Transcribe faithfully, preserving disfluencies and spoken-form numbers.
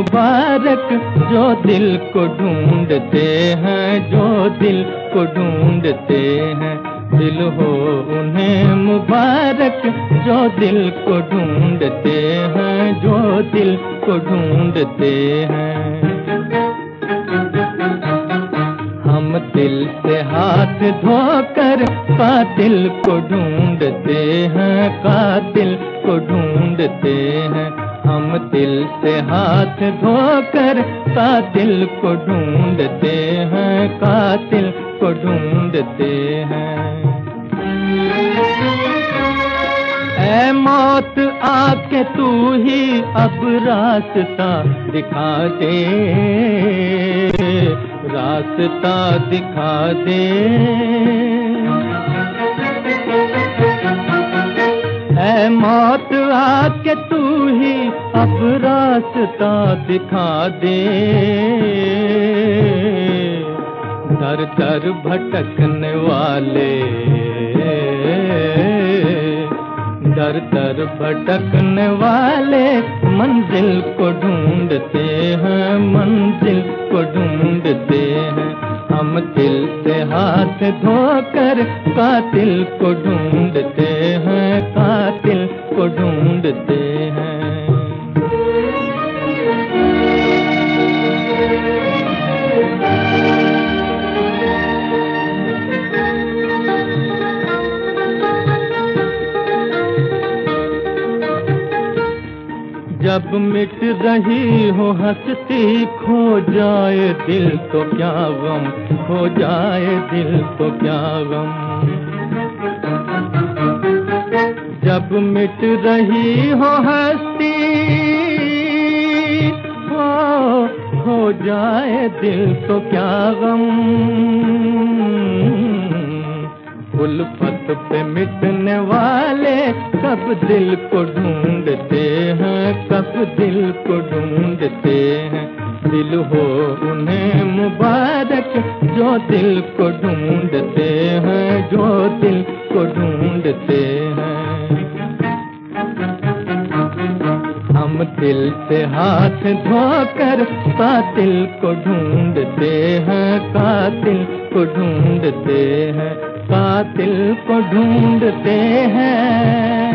मुबारक जो दिल को ढूंढते हैं, जो दिल को ढूंढते हैं। दिल हो उन्हें मुबारक जो दिल को ढूंढते हैं, जो दिल को ढूंढते हैं। हम दिल से हाथ धोकर कातिल को ढूंढते हैं, कातिल को ढूंढते हैं। हम दिल से हाथ धोकर कातिल को ढूंढते हैं, कातिल को ढूंढते हैं। ऐ मौत आके तू ही अब रास्ता दिखा दे, रास्ता दिखा दे। ऐ मौत आके तू ही अब रास्ता दिखा दे। दर दर भटकने वाले, दर दर भटकने वाले मंजिल को ढूंढते हैं, मंजिल को ढूंढते हैं। हम दिल से हाथ धोकर कातिल को ढूंढते हैं, कातिल को ढूंढते हैं। जब मिट रही हो हंसती खो जाए दिल तो क्या गम, खो जाए दिल तो क्या गम। जब मिट रही हो हंसती हो, खो जाए दिल तो क्या गम। उल्फत पे मिटने वाले कब दिल को ढूंढते हैं, कब दिल को ढूंढते हैं। दिल हो उन्हें मुबारक जो दिल को ढूंढते हैं, जो दिल को ढूंढते हैं। हम दिल से हाथ धोकर कातिल को ढूंढते हैं, कातिल को ढूंढते हैं, कातिल को ढूंढते हैं।